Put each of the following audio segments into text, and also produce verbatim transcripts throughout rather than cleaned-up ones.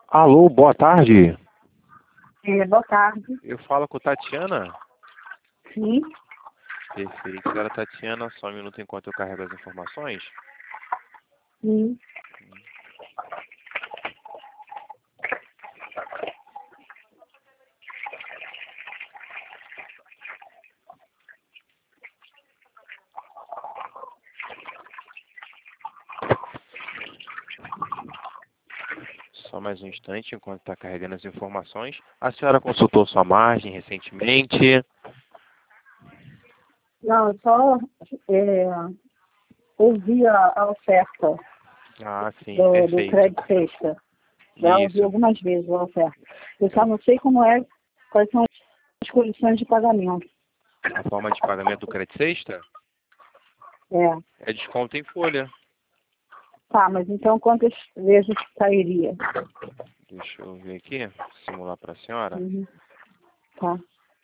Alô, boa tarde. É, boa tarde. Eu falo com Tatiana. Sim. Perfeito. Senhora Tatiana, só um minuto enquanto eu carrego as informações. Sim. Só mais um instante enquanto está carregando as informações. A senhora consultou sua margem recentemente? Não, eu só é, ouvi a, a oferta Ah, sim, do, do perfeito. crédito sexta. Já ouvi Isso. algumas vezes a oferta. Eu só não sei como é, quais são as condições de pagamento. A forma de pagamento do crédito sexta É. é desconto em folha. Tá, mas então quantas vezes sairia? Deixa eu ver aqui, simular para a senhora. Uhum. Tá.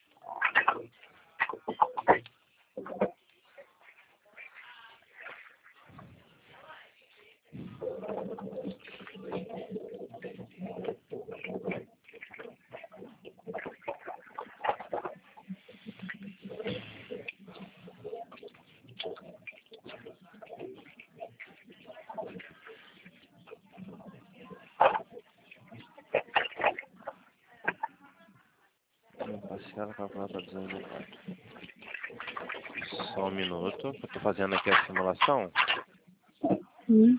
Uma parcela calculada para duzentos e quatro. Só um minuto, eu estou fazendo aqui a simulação. Hum.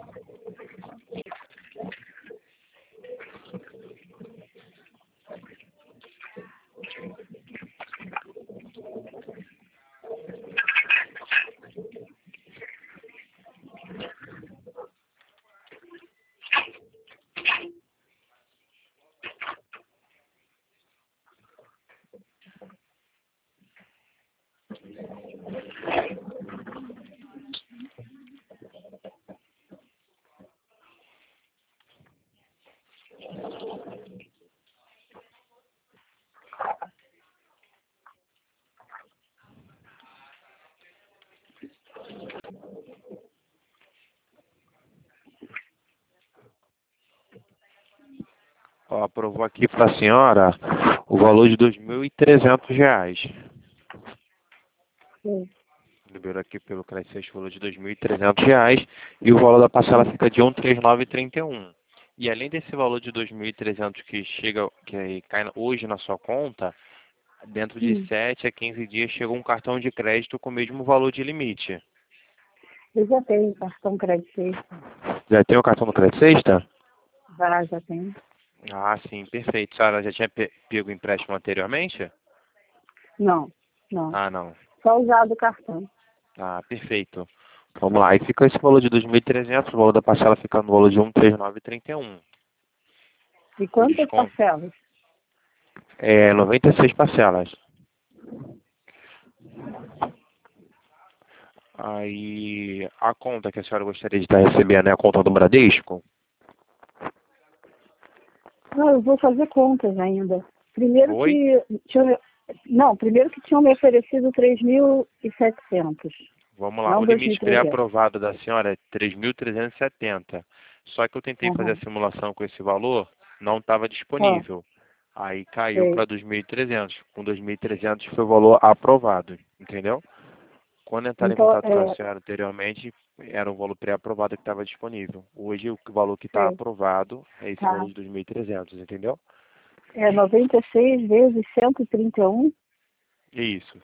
Ó, aprovou aqui para a senhora o valor de dois mil e trezentos reais. Sim. Liberou aqui pelo crédito o valor de dois mil e trezentos reais e o valor da parcela fica de cento e trinta e nove reais e trinta e um centavos. E além desse valor de dois mil e trezentos que chega, que cai hoje na sua conta, dentro de Hum. sete a quinze dias chega um cartão de crédito com o mesmo valor de limite. Eu já tenho cartão crédito sexta. Já tem o cartão do crédito sexta? Já, já tenho. Ah, sim, perfeito. A senhora já tinha pe- pego o empréstimo anteriormente? Não, não. Ah, não. Só usado o cartão. Ah, perfeito. Vamos lá. Aí fica esse valor de dois mil e trezentos, o valor da parcela fica no valor de cento e trinta e nove reais e trinta e um centavos. E O quantas desconto parcelas? é noventa e seis parcelas. Aí, a conta que a senhora gostaria de estar recebendo é a conta do Bradesco? Não, eu vou fazer contas ainda. Primeiro Oi? que tinham, não, primeiro que tinham me oferecido três mil e setecentos, Vamos lá. O não limite dois mil e trezentos. pré-aprovado da senhora é três mil trezentos e setenta. Só que eu tentei fazer a Aham. simulação com esse valor, não estava Ó, disponível. Aí caiu sei. para dois mil e trezentos. Com dois mil e trezentos foi o valor aprovado, entendeu? Quando entraram em Então, contato com a é, senhora anteriormente, era o valor pré-aprovado que estava disponível. Hoje, o valor que está sei. aprovado é esse valor Tá. de dois mil e trezentos, entendeu? É noventa e seis vezes cento e trinta e um. Isso,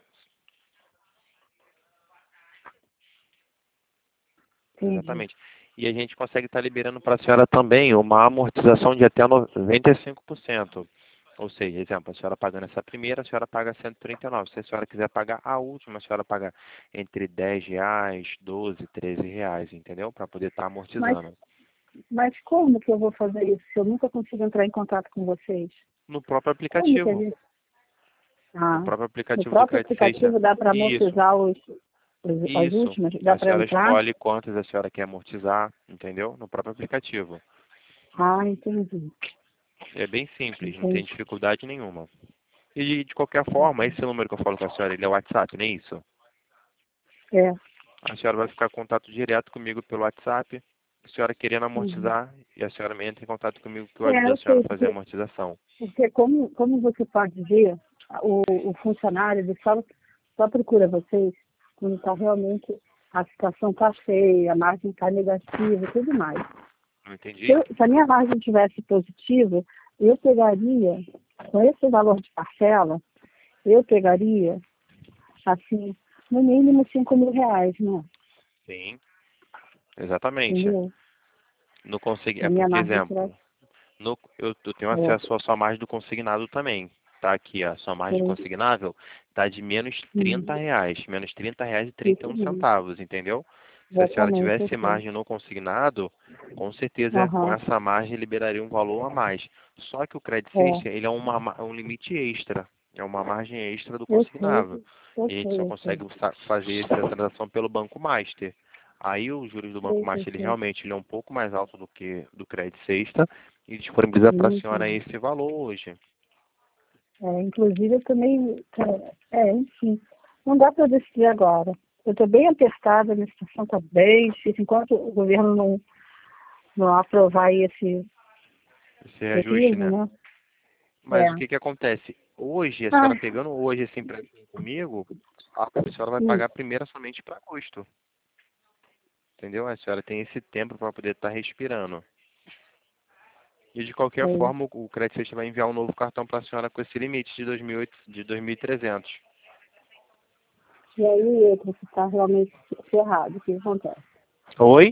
Entendi. exatamente. E a gente consegue estar liberando para a senhora também uma amortização de até noventa e cinco por cento. Ou seja, exemplo, a senhora pagando essa primeira, a senhora paga cento e trinta e nove. Se a senhora quiser pagar a última, a senhora paga entre dez reais, doze, treze reais, entendeu? Para poder estar Mas, amortizando. mas como que eu vou fazer isso se eu nunca consigo entrar em contato com vocês? No próprio Como que a aplicativo. gente... No Ah, próprio no aplicativo do próprio Credit Seixas. aplicativo dá para Isso, amortizar os, os- as isso. últimas? Dá A para senhora entrar? escolhe quantas a senhora quer amortizar, entendeu? No próprio aplicativo. Ah, entendi. É bem simples, não tem Entendi. dificuldade nenhuma. E de, de qualquer forma, esse número que eu falo com a senhora, ele é o WhatsApp, não é isso? É. A senhora vai ficar em contato direto comigo pelo WhatsApp. a senhora querendo Uhum. amortizar e a senhora entra em contato comigo que eu É, ajudo a eu senhora sei, a fazer a porque, amortização. porque como, como você pode ver, o, o funcionário ele só, só procura vocês quando está realmente a situação está feia, a margem está negativa e tudo mais. Não Se, entendi? eu- se a minha margem tivesse positiva, eu pegaria, com esse valor de parcela, eu pegaria, assim, no mínimo cinco mil reais, né? Sim, exatamente. Entendeu? No consegui... Se É a minha porque, margem tivesse. exemplo, no... eu, eu tenho É, acesso à sua margem do consignado também. Tá aqui, a sua margem sim, consignável tá de menos trinta sim, reais. Menos trinta reais e trinta e isso um mesmo. centavos, entendeu? Se a senhora Exatamente, eu tivesse sei. margem no consignado, com certeza com Aham, essa margem liberaria um valor a mais. Só que o Credit é. Safety, ele é uma, ma- é um limite extra. É uma margem extra do Eu sei, consignável. eu E a gente sei, só eu sei. consegue sa- fazer essa transação pelo Banco Master. Aí os juros do Banco Sei, sei, Master, ele sei. realmente ele é um pouco mais alto do que do Credit Sexta e disponibiliza para a Sim, senhora sim. esse valor hoje. É, inclusive, eu também, é, é, enfim, não dá para decidir agora. Eu estou bem apertada, a minha situação está bem difícil. Enquanto o governo não, não aprovar esse, Esse esse reajuste, piso, né? né? Mas o É. que que acontece? Hoje, a Ah, senhora pegando hoje esse empréstimo comigo, a senhora vai hum, pagar primeiro somente para agosto. Entendeu? A senhora tem esse tempo para poder estar respirando. E de qualquer sei. forma, o Credit Suisse vai enviar um novo cartão para a senhora com esse limite de dois mil e oito de dois mil e trezentos. E aí o outro que está realmente ferrado, o que acontece? Oi?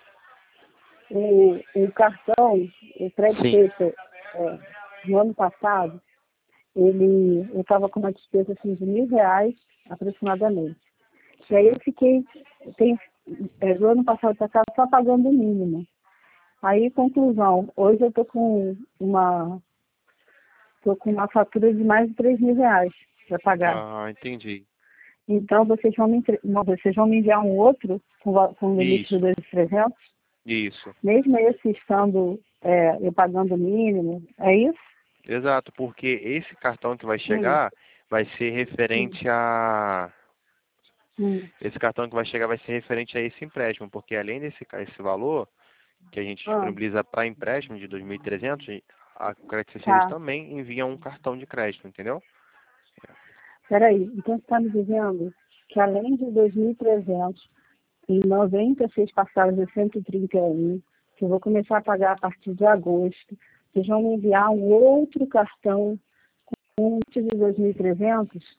O, o cartão, o Credit Sim. Saver, é, no ano passado, ele, eu estava com uma despesa assim, de mil reais aproximadamente. E aí eu Sim. fiquei, tem, é, do ano passado para cá, só pagando o mínimo. Aí, conclusão, hoje eu tô com uma, tô com uma fatura de mais de três mil reais para pagar. Ah, entendi. Então, vocês vão me, entre- não, vocês vão me enviar um outro com, va- com um limite de Isso. dois mil e trezentos, Isso. mesmo esse estando é, eu pagando o mínimo, é isso? Exato, porque esse cartão que vai Hum, chegar vai ser hum, referente a hum. esse cartão que vai chegar vai ser referente a esse empréstimo, porque além desse ca- esse valor que a gente Ah, disponibiliza para empréstimo de dois mil e trezentos, a Credit Suisse eles tá. também enviam um cartão de crédito, entendeu? Peraí, então você está me dizendo que além de dois mil e trezentos e noventa e seis parcelas de cento e trinta e um, que eu vou começar a pagar a partir de agosto, vocês vão me enviar um outro cartão com um de dois mil e trezentos?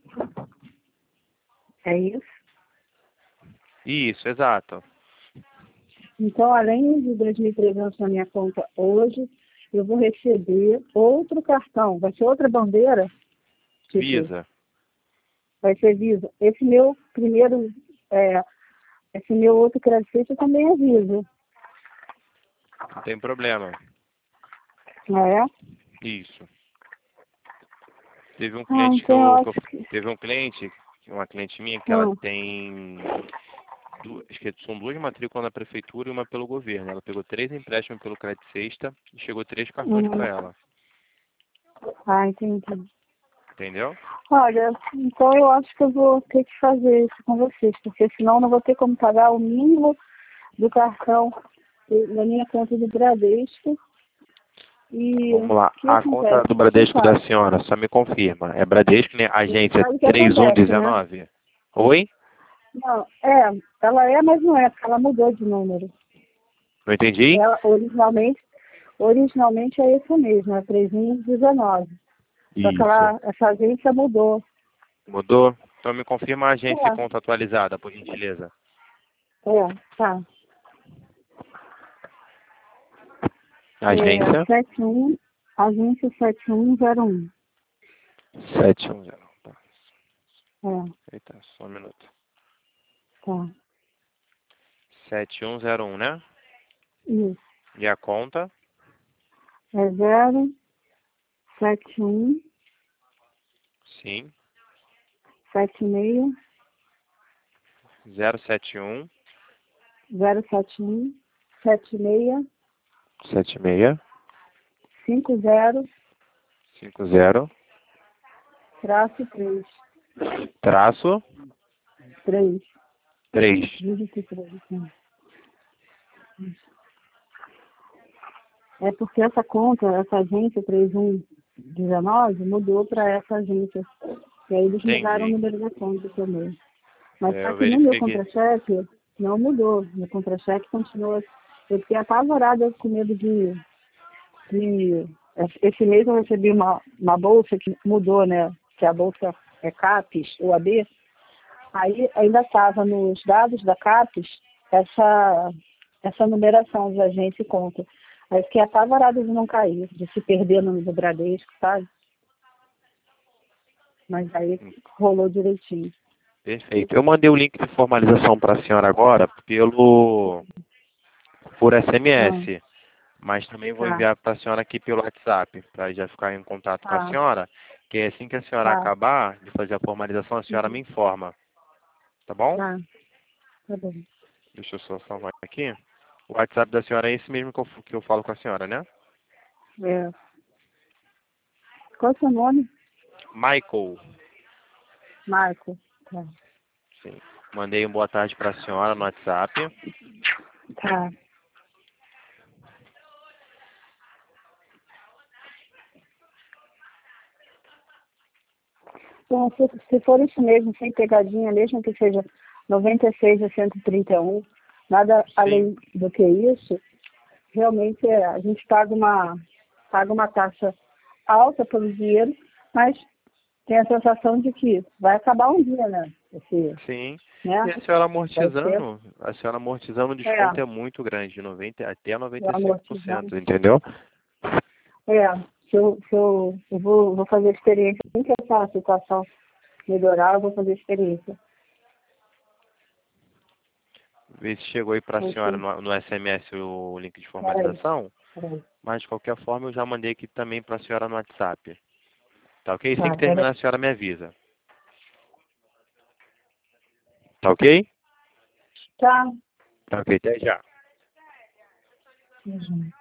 É isso? Isso, exato. Então, além de dois mil e trezentos na minha conta hoje, eu vou receber outro cartão. Vai ser outra bandeira? Tipo, Visa, vai ser Visa. Esse meu primeiro, é, esse meu outro crédito também é Visa. não tem problema. Não é? Isso. Teve um Ah, cliente que então eu eu, que eu- acho que... teve um cliente, uma cliente minha que ela Hum, tem du- acho que são duas matrículas na prefeitura e uma pelo governo. Ela pegou três empréstimos pelo Credit Sexta e chegou três cartões hum. para ela. Ah, entendi. Entendeu? Olha, então eu acho que eu vou ter que fazer isso com vocês, porque senão eu não vou ter como pagar o mínimo do cartão eh, da minha conta do Bradesco. E Vamos o lá. que A conta acontece? do Você Bradesco da sabe, senhora, só me confirma. É Bradesco, né? você Agência sabe o que três um acontece, né? dezenove. Oi? Não, é, ela é, mas não é, porque ela mudou de número. Não entendi? Ela originalmente, originalmente é essa mesmo, é três um um dezenove. Só que Isso. ela, essa agência mudou. Mudou? Então me confirma a agência e É, conta atualizada, por gentileza. é, tá. É Agência sete um, agência sete um zero um. sete um zero. Tá. É, Eita, só um minuto. tá. sete um zero um, né? Isso. E a conta? É zero sete um Sim. sete seis zero sete um zero sete um sete seis sete seis cinco zero cinco zero traço três. traço três. três. Dígito três. Sim. É porque essa conta, essa agência três um um nove mudou para essa agência. E aí eles mudaram o Entendi. número da conta também. Mas É, só eu que no meu verifiquei que... contra-cheque não mudou. Meu contra-cheque continua. Eu fiquei apavorada com medo de, de. Esse mês eu recebi uma, uma bolsa que mudou, né? Que a bolsa é CAPES, ou A B. Aí ainda estava nos dados da CAPES essa, essa numeração de agência e conta. Aí fiquei apavorada de não cair, de se perder no, no Bradesco, sabe? Mas aí rolou direitinho. Perfeito. Eu mandei o link de formalização para a senhora agora pelo por Ah, S M S, mas também vou tá, enviar para a senhora aqui pelo WhatsApp, para já ficar em contato com a tá, senhora, que assim que a senhora tá, acabar de fazer a formalização, a senhora me informa, tá bom? tá, tá bom. Deixa eu só salvar aqui. O WhatsApp da senhora é esse mesmo que eu, que eu falo com a senhora, né? É. Qual é o seu nome? Michael. Marco. Tá. Sim. Mandei um boa tarde para a senhora no WhatsApp. Tá. Bom, se, se for isso mesmo, sem pegadinha, mesmo que seja noventa e seis a cento e trinta e um, nada Sim. além do que isso, realmente é, a gente paga uma, paga uma taxa alta pelo dinheiro, mas tem a sensação de que vai acabar um dia, né? Esse, Sim. né? E a senhora Vai ser amortizando, a senhora amortizando, o é, desconto é muito grande, de noventa até é noventa e cinco por amortizado. cento, entendeu? É, se eu, se eu, eu vou, vou fazer experiência, assim que essa situação melhorar, eu vou fazer experiência. Vê se chegou aí para a senhora Ok. no, no S M S o link de Peraí, formalização, peraí. mas de qualquer forma eu já mandei aqui também para a senhora no WhatsApp. Tá ok? Assim Tá, que peraí. terminar a senhora me avisa. Tá ok? Tá. Tá ok, até já. Uhum.